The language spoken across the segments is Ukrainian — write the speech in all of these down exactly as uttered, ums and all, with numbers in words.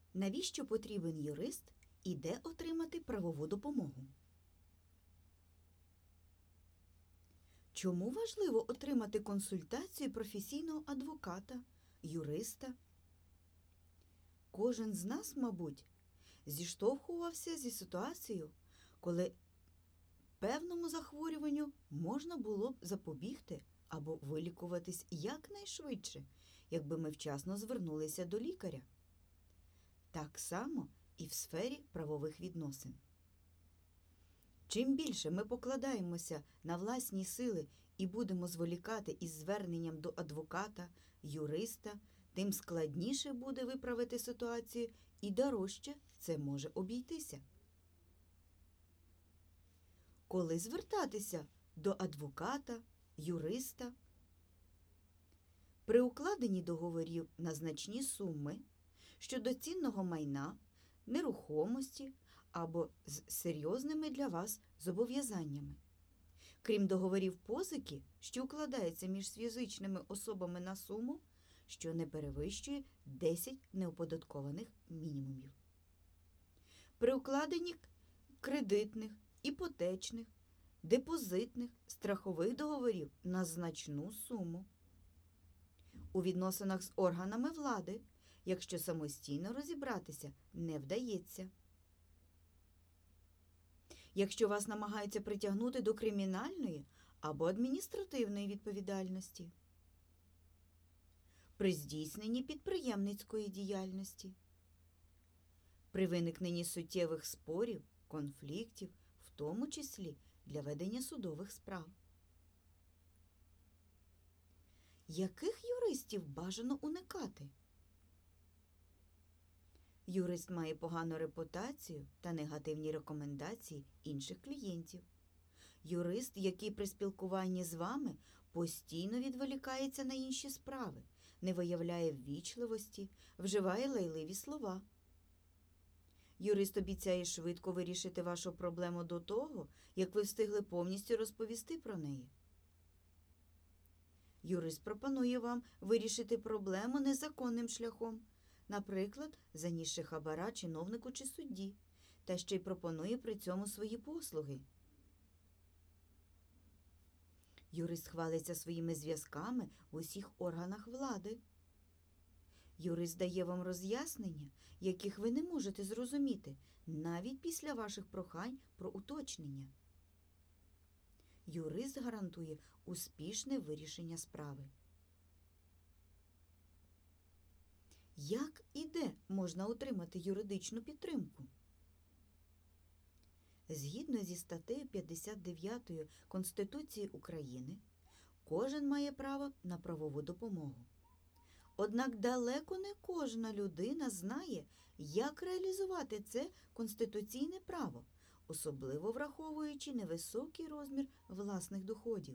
Навіщо потрібен юрист і де отримати правову допомогу? Чому важливо отримати консультацію професійного адвоката, юриста? Кожен з нас, мабуть, зіштовхувався зі ситуацією, коли певному захворюванню можна було б запобігти або вилікуватись якнайшвидше, якби ми вчасно звернулися до лікаря. Так само і в сфері правових відносин. Чим більше ми покладаємося на власні сили і будемо зволікати із зверненням до адвоката, юриста, тим складніше буде виправити ситуацію і дорожче це може обійтися. Коли звертатися до адвоката, юриста? При укладенні договорів на значні суми щодо цінного майна, нерухомості або з серйозними для вас зобов'язаннями. Крім договорів позики, що укладаються між фізичними особами на суму, що не перевищує десять неоподаткованих мінімумів. При укладенні кредитних, іпотечних, депозитних, страхових договорів на значну суму. У відносинах з органами влади, якщо самостійно розібратися не вдається. Якщо вас намагаються притягнути до кримінальної або адміністративної відповідальності. При здійсненні підприємницької діяльності. При виникненні суттєвих спорів, конфліктів, в тому числі для ведення судових справ. Яких юристів бажано уникати? Юрист має погану репутацію та негативні рекомендації інших клієнтів. Юрист, який при спілкуванні з вами постійно відволікається на інші справи, не виявляє ввічливості, вживає лайливі слова. Юрист обіцяє швидко вирішити вашу проблему до того, як ви встигли повністю розповісти про неї. Юрист пропонує вам вирішити проблему незаконним шляхом, наприклад, занісши хабара чиновнику чи судді, та ще й пропонує при цьому свої послуги. Юрист хвалиться своїми зв'язками в усіх органах влади. Юрист дає вам роз'яснення, яких ви не можете зрозуміти, навіть після ваших прохань про уточнення. Юрист гарантує успішне вирішення справи. Як і де можна отримати юридичну підтримку? Згідно зі статтею п'ятдесят дев'ятою Конституції України, кожен має право на правову допомогу. Однак далеко не кожна людина знає, як реалізувати це конституційне право, особливо враховуючи невисокий розмір власних доходів.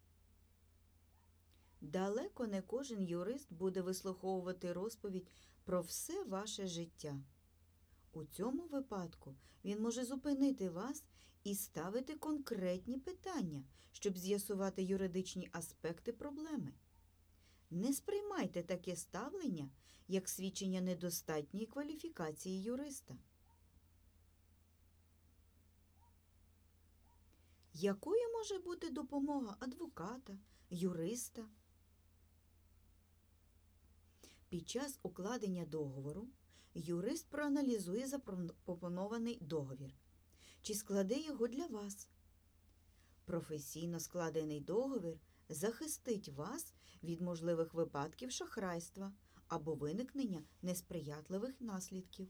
Далеко не кожен юрист буде вислуховувати розповідь про все ваше життя. У цьому випадку він може зупинити вас і ставити конкретні питання, щоб з'ясувати юридичні аспекти проблеми. Не сприймайте таке ставлення, як свідчення недостатньої кваліфікації юриста. Якою може бути допомога адвоката, юриста? Під час укладення договору юрист проаналізує запропонований договір, чи складе його для вас. Професійно складений договір захистить вас від можливих випадків шахрайства або виникнення несприятливих наслідків.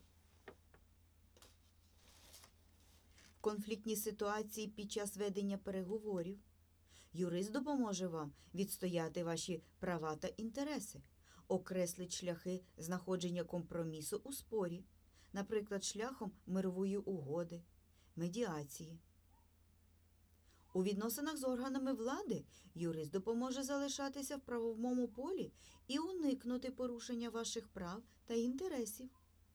В конфліктній ситуації під час ведення переговорів юрист допоможе вам відстояти ваші права та інтереси, окреслить шляхи знаходження компромісу у спорі, наприклад, шляхом мирової угоди, медіації. У відносинах з органами влади юрист допоможе залишатися в правовому полі і уникнути порушення ваших прав та інтересів.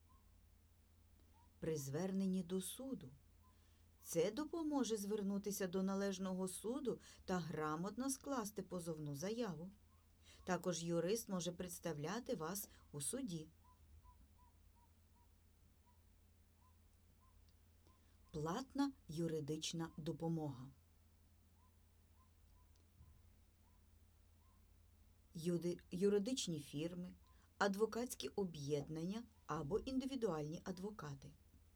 При зверненні до суду це допоможе звернутися до належного суду та грамотно скласти позовну заяву. Також юрист може представляти вас у суді. Безоплатна юридична допомога. Юди- Юридичні фірми, адвокатські об'єднання або індивідуальні адвокати.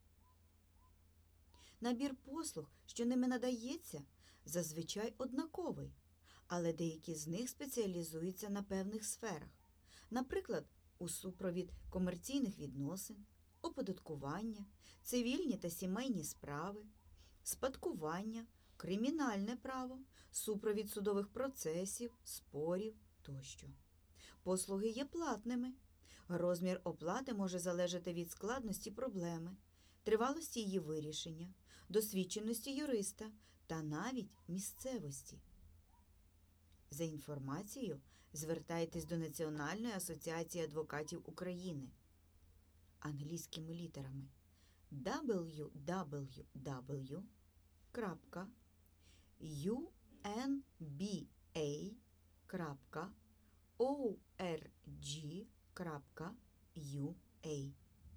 Набір послуг, що ними надається, зазвичай однаковий, але деякі з них спеціалізуються на певних сферах. Наприклад, у супровід комерційних відносин, оподаткування, цивільні та сімейні справи, спадкування, кримінальне право, супровід судових процесів, спорів тощо. Послуги є платними. Розмір оплати може залежати від складності проблеми, тривалості її вирішення, досвідченості юриста та навіть місцевості. За інформацією звертайтесь до Національної асоціації адвокатів України англійськими літерами дабл-ю дабл-ю дабл-ю крапка ю ен бі ей крапка о ар джі крапка ю ей.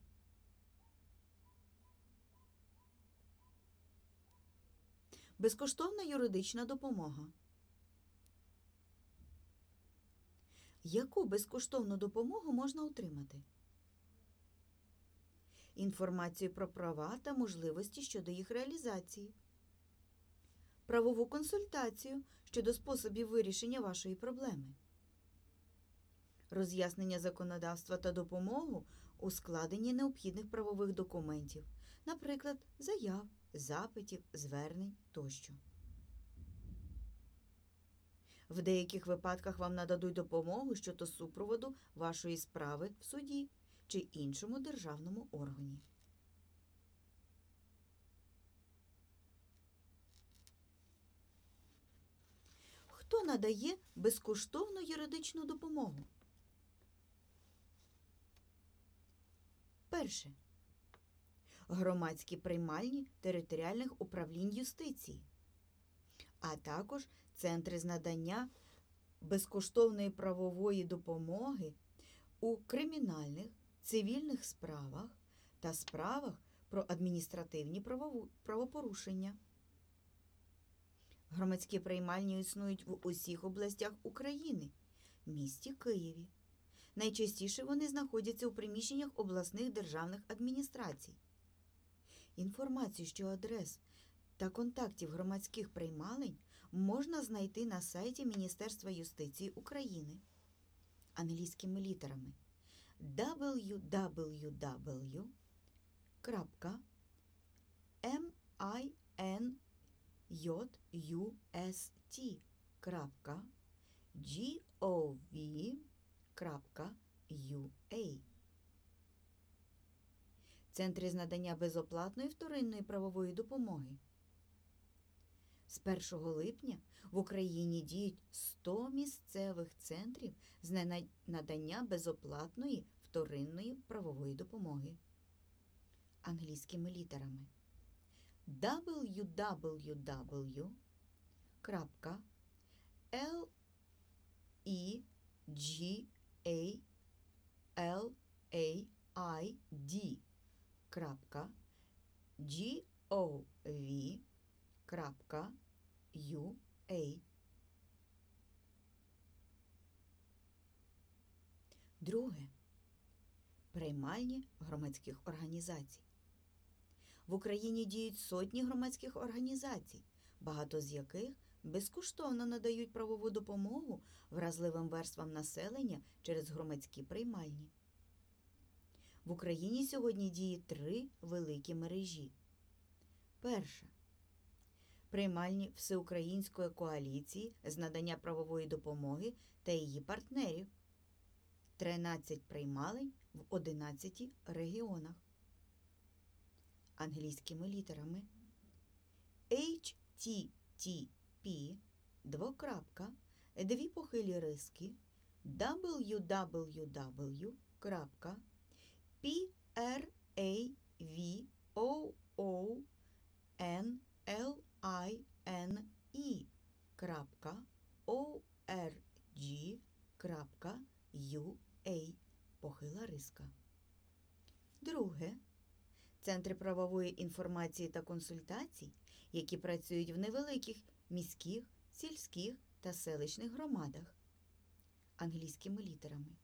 Безкоштовна юридична допомога. Яку безкоштовну допомогу можна отримати? Інформацію про права та можливості щодо їх реалізації. Правову консультацію щодо способів вирішення вашої проблеми. Роз'яснення законодавства та допомогу у складенні необхідних правових документів, наприклад, заяв, запитів, звернень тощо. В деяких випадках вам нададуть допомогу щодо супроводу вашої справи в суді чи іншому державному органі. Хто надає безкоштовну юридичну допомогу? Перше. Громадські приймальні територіальних управлінь юстиції, а також центри з надання безкоштовної правової допомоги у кримінальних, цивільних справах та справах про адміністративні правопорушення. Громадські приймальні існують в усіх областях України, місті Києві. Найчастіше вони знаходяться у приміщеннях обласних державних адміністрацій. Інформацію щодо адрес та контактів громадських приймалень можна знайти на сайті Міністерства юстиції України англійськими літерами дабл-ю дабл-ю дабл-ю крапка мін'юст крапка гов крапка ю ей. Центри з надання безоплатної вторинної правової допомоги. З першого липня в Україні діють сто місцевих центрів з надання безоплатної вторинної правової допомоги. Англійськими літерами дабл-ю дабл-ю дабл-ю крапка ел і джі ей ел ей ай ді крапка гов крапка ю ей. Друге. Приймальні громадських організацій. В Україні діють сотні громадських організацій, багато з яких безкоштовно надають правову допомогу вразливим верствам населення через громадські приймальні. В Україні сьогодні діє три великі мережі. Перша. Приймальні Всеукраїнської коаліції з надання правової допомоги та її партнерів. тринадцять приймалень в одинадцяти регіонах. Англійськими літерами ейч ті ті пі двокрапка дві похилі риски дабл-ю дабл-ю дабл-ю крапка пі ар ей ві о о ен ел ай ен і крапка о ар джі крапка ю ей похила риска. Друге. Центри правової інформації та консультацій, які працюють в невеликих міських, сільських та селищних громадах. Англійськими літерами.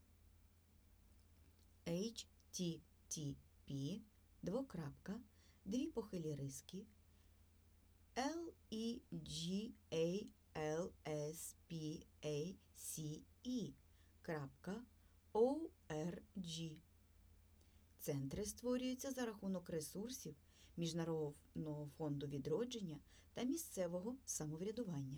Ейч Ті Ті Пі, двокрапка, дві похилі риски, Ел І Джі Ей Ел Ес Пі Ей Сі І крапка О Ар Джі. Центри створюються за рахунок ресурсів Міжнародного фонду відродження та місцевого самоврядування.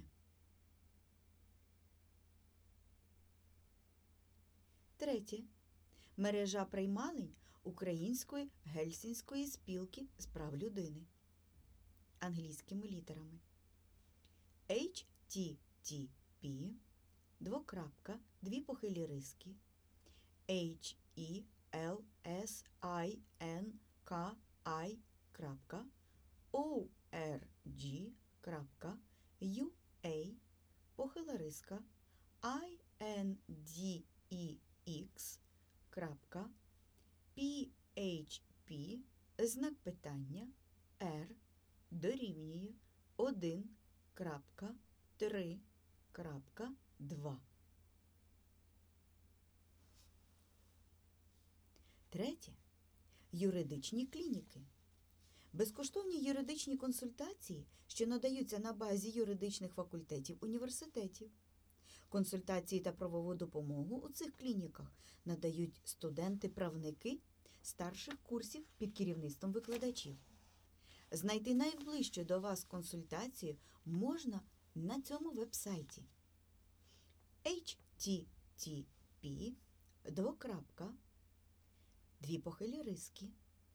Третє. Мережа приймалень Української Гельсінської спілки з прав людини. Англійськими літерами. Ейч Ті Ті Пі, двокрапка, дві похилі риски, Ейч І Ел Ес Ай Ен Ка Ай крапка О Ар Джі крапка Ю Ей, похила риска, Ай Ен Ді І Ікс крапка Пі Ейч Пі, знак питання, R дорівнює один крапка три крапка два. Третє. Юридичні клініки. Безкоштовні юридичні консультації, що надаються на базі юридичних факультетів університетів. Консультації та правову допомогу у цих клініках надають студенти-правники старших курсів під керівництвом викладачів. Знайти найближчу до вас консультацію можна на цьому веб-сайті. Ейч Ті Ті Пі, двокрапка, дві похилі риски,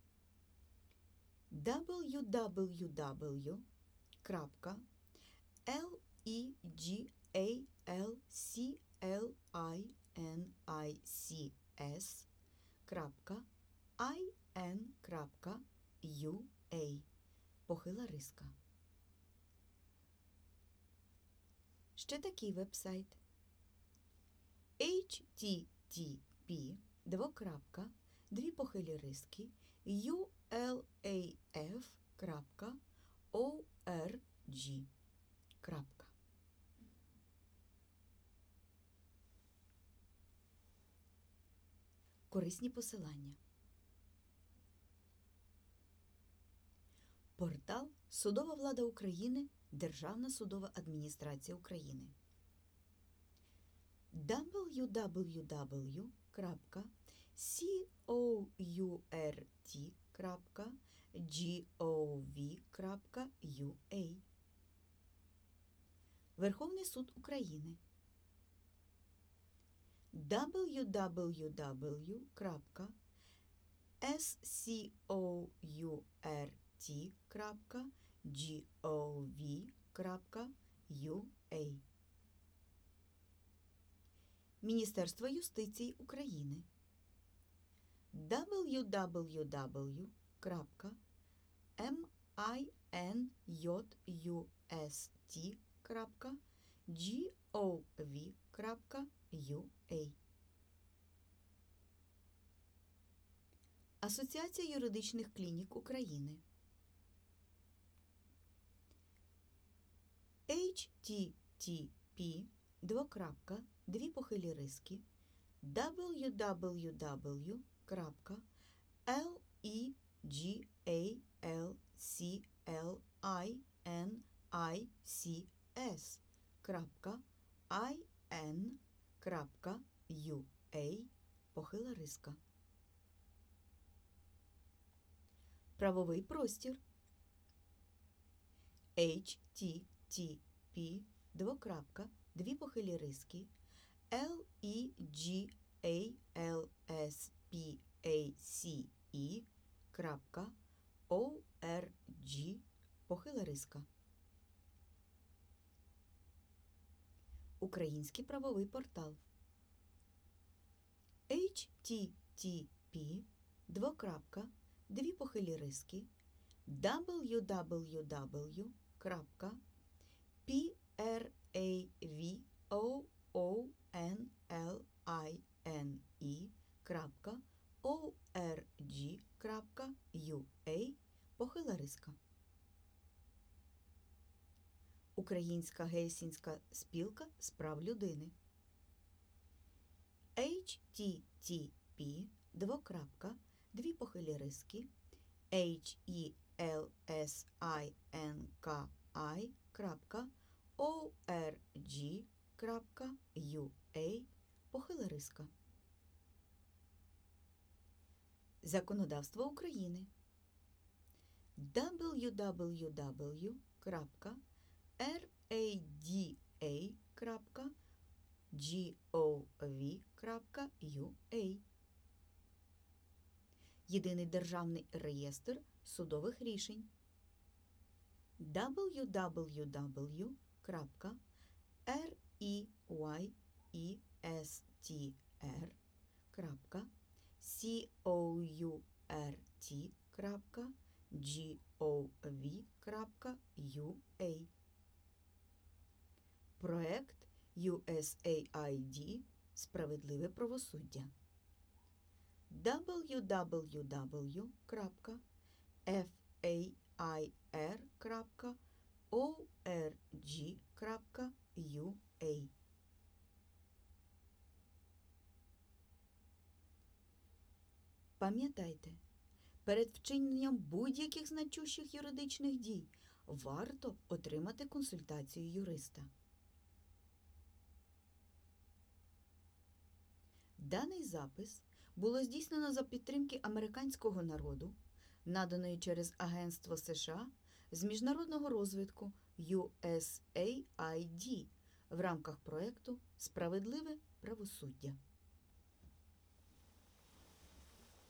дабл ю дабл ю дабл ю крапка Ел І Джі Ей Ел Сі Ел Ай Ен Ай Сі Ес крапка Ай Ен крапка Ю Ей, похила риска. Ще такий веб-сайт. Ейч Ті Ті Пі, двокрапка, дві похилі риски, Ю Ел Ей Еф крапка О Ар Джі крапка. Корисні посилання. Портал Судова влада України, Державна судова адміністрація України. дабл ю дабл ю дабл ю крапка коюрт крапка гов крапка юа. Верховний суд України. дабл ю дабл ю дабл ю крапка скоюрт крапка гов крапка юа. Міністерство юстиції України. дабл ю дабл ю дабл ю крапка мін'юст крапка гов крапка юа. Асоціація юридичних клінік України. Ейч Ті Ті Пі, двокрапка, дві похилі риски, дабл ю дабл ю дабл ю крапка Ел І Джі Ей Ел Сі Ел Ай Ен Ай Сі Ес крапка Ай Ен крапка Юа, похила риска. Правовий простір. Ейч Ті Ті Пі, двокрапка, дві похилі риски, Ел І Джі Ей Ел Ес Пі Ей Сі І крапка О Ар Джі, похила риска. Український правовий портал. Ейч Ті Ті Пі, двокрапка, дві похилі риски, дабл ю дабл ю дабл ю крапка правовоонлін крапка орг джі крапка ю ей похила риска. Українська Гельсінська спілка з прав людини. ейч ті ті пі двокрапка дві похилі риски ейч і ел ес ай ен ка ай крапка о ар джі крапка ю ей похила риска. Законодавство України. дабл ю дабл ю дабл ю крапка рада крапка гов крапка ю ей. Єдиний державний реєстр судових рішень. дабл ю дабл ю дабл ю крапка рейестр крапка коюрт крапка гов крапка ю ей. Проект ю ес ей ай ді «Справедливе правосуддя». дабл ю дабл ю дабл ю крапка феір крапка орг крапка ю ей. Пам'ятайте, перед вчиненням будь-яких значущих юридичних дій варто отримати консультацію юриста. Даний запис було здійснено за підтримки американського народу, наданої через Агентство США з міжнародного розвитку ю ес ей ай ді в рамках проекту «Справедливе правосуддя».